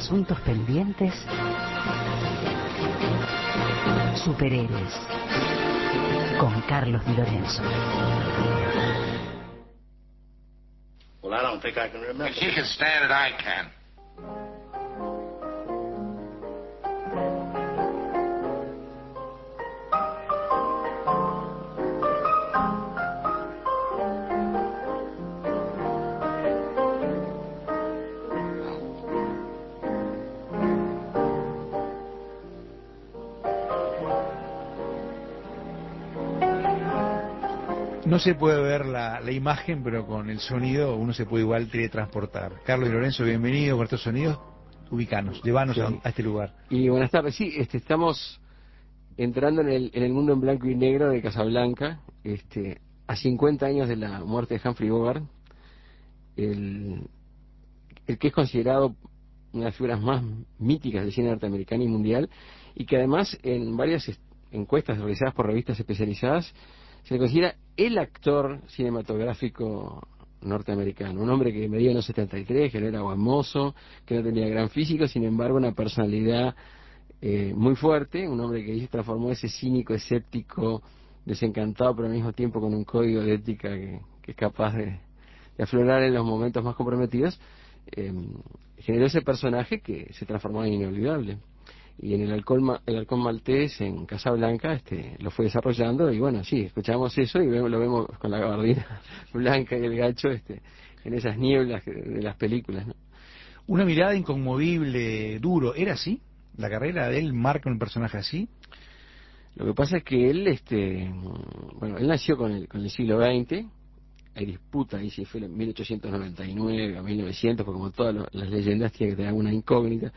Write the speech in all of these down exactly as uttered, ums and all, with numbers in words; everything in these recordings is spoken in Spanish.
asuntos pendientes, superhéroes, con Carlos Di Lorenzo. Well, I don't think I can remember. If she can stand it, I can. No se puede ver la, la imagen, pero con el sonido uno se puede igual teletransportar. Carlos Di Lorenzo, bienvenido con estos sonidos. Ubicanos, llévanos sí. a, a este lugar. Y buenas tardes, sí, este, estamos entrando en el, en el mundo en blanco y negro de Casablanca, este, a cincuenta años de la muerte de Humphrey Bogart, el, el que es considerado una de las figuras más míticas del cine norteamericano y mundial, y que además en varias encuestas realizadas por revistas especializadas se le considera el actor cinematográfico norteamericano, un hombre que medía unos setenta y tres, que no era buen mozo, que no tenía gran físico, sin embargo una personalidad eh, muy fuerte, un hombre que se transformó ese cínico, escéptico, desencantado, pero al mismo tiempo con un código de ética que, que es capaz de, de aflorar en los momentos más comprometidos, eh, generó ese personaje que se transformó en inolvidable. Y en el halcón, el halcón maltés en Casablanca este, lo fue desarrollando, y bueno, sí, escuchamos eso y vemos, lo vemos con la gabardina blanca y el gacho este, en esas nieblas de las películas, ¿no? Una mirada inconmovible, duro, ¿era así? ¿La carrera de él marca un personaje así? Lo que pasa es que él, este, bueno, él nació con el, con el siglo veinte, hay disputa ahí si fue en mil ochocientos noventa y nueve a mil novecientos, porque como todas las leyendas tiene que tener alguna incógnita,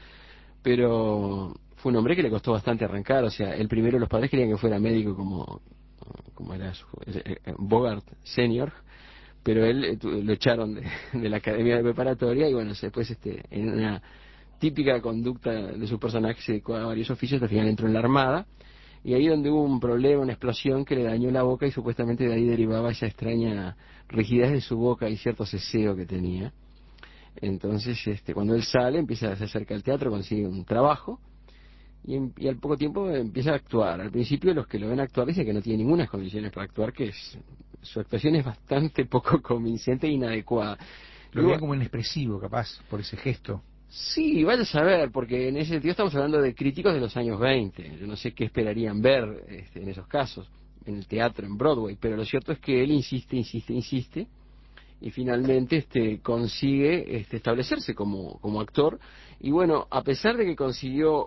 pero fue un hombre que le costó bastante arrancar. O sea, el primero los padres querían que fuera médico como, como era su, Bogart senior, pero él lo echaron de, de la academia de preparatoria, y bueno, después este, en una típica conducta de su personaje se dedicó a varios oficios, al final entró en la Armada, y ahí donde hubo un problema, una explosión que le dañó la boca, y supuestamente de ahí derivaba esa extraña rigidez de su boca y cierto ceseo que tenía. Entonces, este, cuando él sale, empieza, se acerca al teatro, consigue un trabajo, y, en, y al poco tiempo empieza a actuar. Al principio los que lo ven actuar dicen que no tiene ninguna condiciones para actuar, que es, su actuación es bastante poco convincente e inadecuada. Lo veían como inexpresivo, capaz, por ese gesto. Sí, vaya a saber, porque en ese sentido estamos hablando de críticos de los años veinte. Yo no sé qué esperarían ver este, en esos casos, en el teatro, en Broadway, pero lo cierto es que él insiste, insiste, insiste, y finalmente este consigue este, establecerse como, como actor. Y bueno, a pesar de que consiguió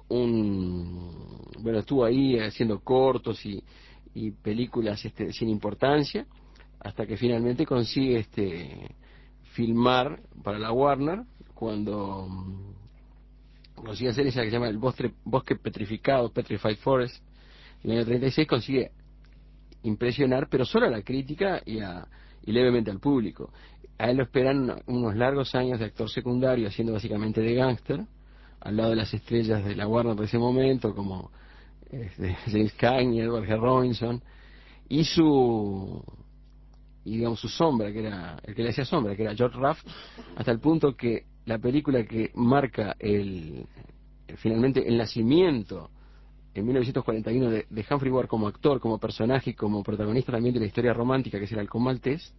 un... bueno, estuvo ahí haciendo cortos y, y películas este, sin importancia, hasta que finalmente consigue este filmar para la Warner, cuando um, consigue hacer esa que se llama El Bosque, Bosque Petrificado, Petrified Forest, en el año treinta y seis consigue impresionar, pero solo a la crítica y, a, y levemente al público. A él lo esperan unos largos años de actor secundario, haciendo básicamente de gángster, al lado de las estrellas de la Warner de ese momento, como este, James Cagney y Edward G. Robinson, y su y digamos su sombra, que era el que le hacía sombra, que era George Raft, hasta el punto que la película que marca el finalmente el nacimiento en mil novecientos cuarenta y uno de, de Humphrey Bogart como actor, como personaje y como protagonista también de la historia romántica, que es el halcón maltés,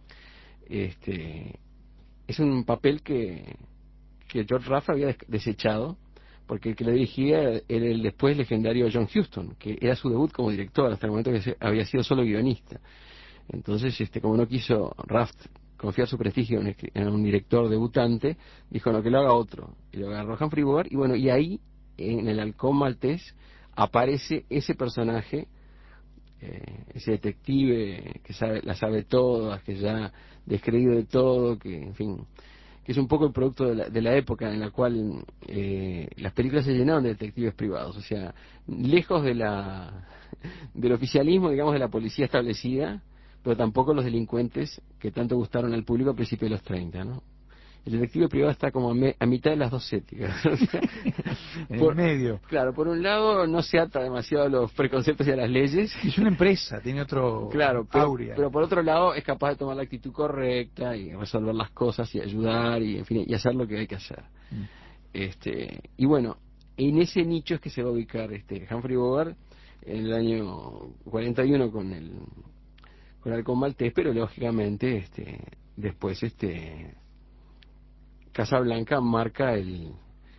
este, es un papel que, que George Raft había desechado, porque el que lo dirigía era el después legendario John Huston, que era su debut como director, hasta el momento que se, había sido solo guionista. Entonces, este, como no quiso Raft confiar su prestigio en, en un director debutante, dijo, no, que lo haga otro, y lo agarró Humphrey Bogart, y bueno, y ahí, en el halcón maltés, aparece ese personaje, eh, ese detective que sabe, la sabe todas, que ya descreído de todo, que en fin, que es un poco el producto de la, de la época en la cual eh, las películas se llenaron de detectives privados, o sea, lejos de la del oficialismo, digamos, de la policía establecida, pero tampoco los delincuentes que tanto gustaron al público a principios de los treinta, ¿no? El detective privado está como a, me, a mitad de las dos éticas. En por, el medio. Claro, por un lado no se ata demasiado a los preconceptos y a las leyes. Es una empresa, tiene otro claro, pero, aurea. Pero por otro lado es capaz de tomar la actitud correcta y resolver las cosas y ayudar y, en fin, y hacer lo que hay que hacer. Mm. Este, y bueno, en ese nicho es que se va a ubicar este Humphrey Bogart en el año cuarenta y uno con el con Halcón Maltés, pero lógicamente este después este Casablanca marca el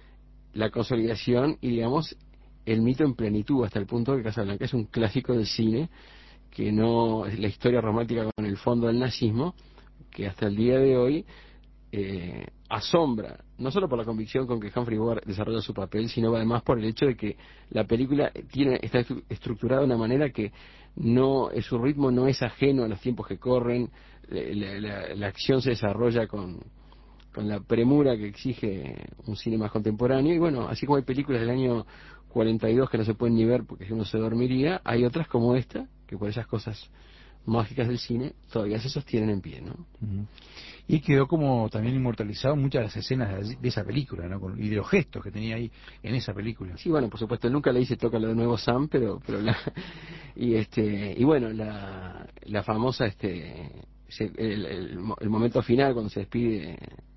la consolidación y digamos el mito en plenitud, hasta el punto que Casablanca es un clásico del cine, que no es la historia romántica con el fondo del nazismo, que hasta el día de hoy eh, asombra, no solo por la convicción con que Humphrey Bogart desarrolla su papel, sino además por el hecho de que la película tiene está estructurada de una manera que no su ritmo no es ajeno a los tiempos que corren, la, la, la acción se desarrolla con con la premura que exige un cine más contemporáneo, y bueno, así como hay películas del año cuarenta y dos que no se pueden ni ver porque uno se dormiría, hay otras como esta, que por esas cosas mágicas del cine todavía se sostienen en pie, ¿no? Uh-huh. Y quedó como también inmortalizado muchas de las escenas de, de esa película, ¿no? Con, y de los gestos que tenía ahí en esa película. Sí, bueno, por supuesto, nunca le hice toca lo de nuevo Sam, pero pero la, y este y bueno, la la famosa este se, el, el, el momento final cuando se despide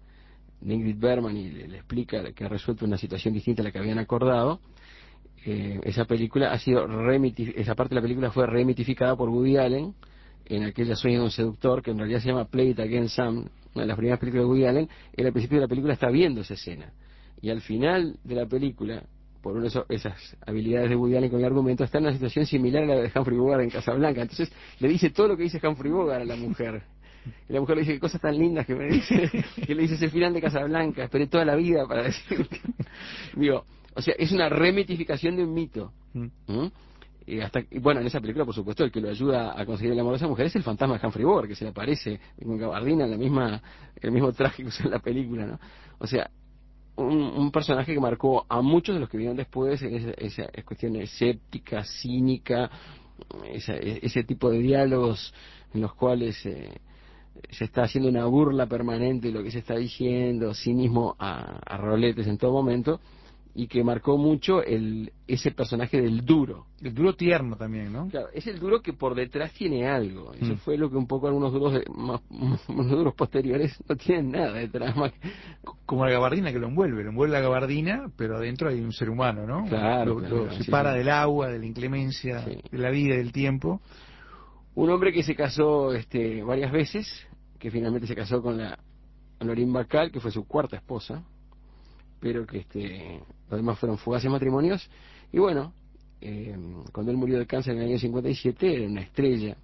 de Ingrid Bergman y le, le explica que ha resuelto una situación distinta a la que habían acordado. Eh, esa película ha sido remiti- esa parte de la película fue remitificada por Woody Allen en aquella Sueño de un seductor, que en realidad se llama Play It Again Sam, una de las primeras películas de Woody Allen. Él al principio de la película está viendo esa escena, y al final de la película, por una de esas habilidades de Woody Allen con el argumento, está en una situación similar a la de Humphrey Bogart en Casablanca. Entonces le dice todo lo que dice Humphrey Bogart a la mujer. Y la mujer le dice, qué cosas tan lindas que me dice, que le dice ese final de Casablanca, esperé toda la vida para decirte. Digo, o sea, es una remitificación de un mito. Mm. ¿Mm? Y hasta, y bueno, en esa película, por supuesto, el que lo ayuda a conseguir el amor de esa mujer es el fantasma de Humphrey Bogart, que se le aparece con gabardina en la misma, el mismo traje que usa en la película, ¿no? O sea, un, un personaje que marcó a muchos de los que vinieron después en esa, esa cuestión escéptica, cínica, esa, ese tipo de diálogos en los cuales eh, se está haciendo una burla permanente de lo que se está diciendo, cinismo a, a roletes en todo momento, y que marcó mucho el ese personaje del duro. El duro tierno también, ¿no? Claro, es el duro que por detrás tiene algo. Eso Mm. fue lo que un poco algunos duros de, más, unos duros posteriores no tienen nada detrás. Más. Como la gabardina que lo envuelve, lo envuelve la gabardina, pero adentro hay un ser humano, ¿no? Claro, Lo, claro, lo sí, separa sí. del agua, de la inclemencia, Sí. de la vida, del tiempo. Un hombre que se casó este, varias veces, que finalmente se casó con la Honorine Bacall, que fue su cuarta esposa, pero que este, los demás fueron fugaces matrimonios. Y bueno, eh, cuando él murió de cáncer en el año cincuenta y siete, era una estrella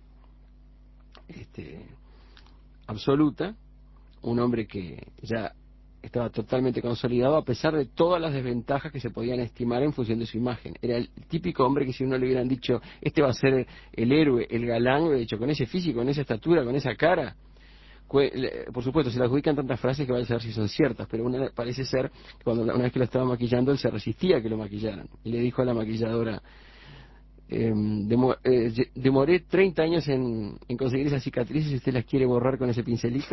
este, absoluta, un hombre que ya estaba totalmente consolidado a pesar de todas las desventajas que se podían estimar en función de su imagen. Era el típico hombre que si uno le hubieran dicho, este va a ser el héroe, el galán, hubiera dicho, con ese físico, con esa estatura, con esa cara. Por supuesto, se le adjudican tantas frases que vaya a saber si son ciertas, pero una parece ser que cuando una vez que lo estaba maquillando, él se resistía a que lo maquillaran. Y le dijo a la maquilladora, eh, demo, eh, demoré treinta años en, en conseguir esas cicatrices y usted las quiere borrar con ese pincelito.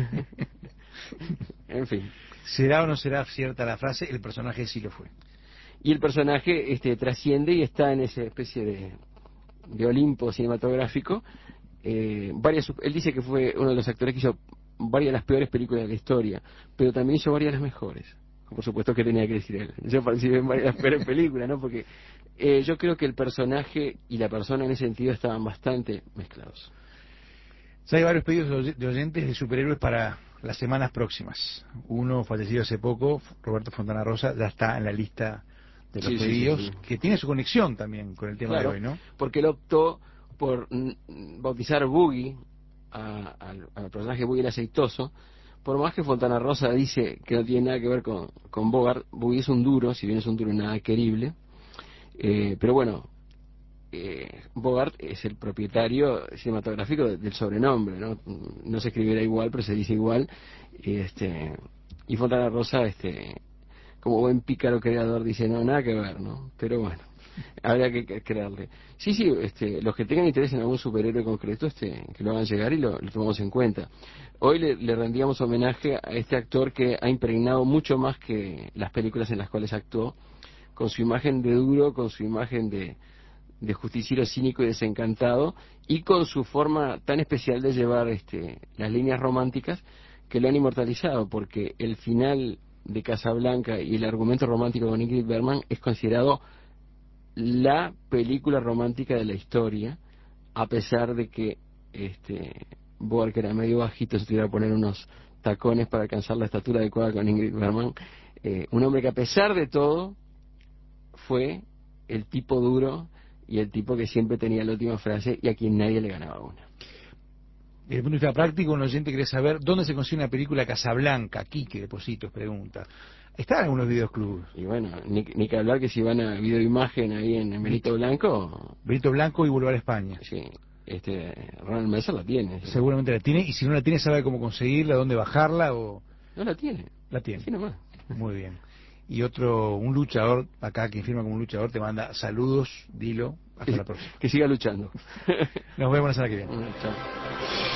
En fin. ¿Será o no será cierta la frase? El personaje sí lo fue. Y el personaje este, trasciende y está en esa especie de, de Olimpo cinematográfico. Eh, varias, él dice que fue uno de los actores que hizo varias de las peores películas de la historia, pero también hizo varias de las mejores. Por supuesto que tenía que decir él. Yo participé en varias de las peores películas, ¿no? Porque eh, yo creo que el personaje y la persona en ese sentido estaban bastante mezclados. Ya hay varios pedidos de oyentes de superhéroes para las semanas próximas. Uno fallecido hace poco, Roberto Fontana Rosa, ya está en la lista de los Sí, sí, pedidos, sí, sí. que tiene su conexión también con el tema Claro, de hoy, ¿no? porque él optó por mm, bautizar Boogie a- al al personaje Boogie el aceitoso. Por más que Fontana Rosa dice que no tiene nada que ver con, con Bogart, Boogie es un duro, si bien es un duro nada querible, eh, pero bueno, eh, Bogart es el propietario cinematográfico de- del sobrenombre, ¿no? No se escribirá igual, pero se dice igual, y, este, y Fontana Rosa, este, como buen pícaro creador, dice, no, nada que ver, ¿no? Pero bueno, habría que que creerle. Sí, sí, este, los que tengan interés en algún superhéroe concreto, este, que lo hagan llegar y lo, lo tomamos en cuenta. Hoy le, le rendíamos homenaje a este actor que ha impregnado mucho más que las películas en las cuales actuó, con su imagen de duro, con su imagen de, de justiciero cínico y desencantado, y con su forma tan especial de llevar este, las líneas románticas que lo han inmortalizado, porque el final de Casablanca y el argumento romántico con Ingrid Bergman es considerado la película romántica de la historia, a pesar de que este Bogart, que era medio bajito, se tuviera que poner unos tacones para alcanzar la estatura adecuada con Ingrid Bergman. Eh, un hombre que a pesar de todo fue el tipo duro y el tipo que siempre tenía la última frase y a quien nadie le ganaba una. Desde el punto de vista práctico, un oyente quiere saber dónde se consigue una película Casablanca. Quique de Positos pregunta. ¿Está en algunos videoclubs? Y bueno, ni, ni que hablar que si van a Videoimagen ahí en Benito Blanco... Benito Blanco y Boulevard España. Sí, este, Ronald Mesa la tiene. ¿Sí? Seguramente la tiene, y si no la tiene, sabe cómo conseguirla, dónde bajarla o... No la tiene. La tiene. Así nomás. Muy bien. Y otro, un luchador, acá quien firma como un luchador, te manda saludos, dilo, hasta que, la próxima. Que siga luchando. Nos vemos la semana que viene. Chao.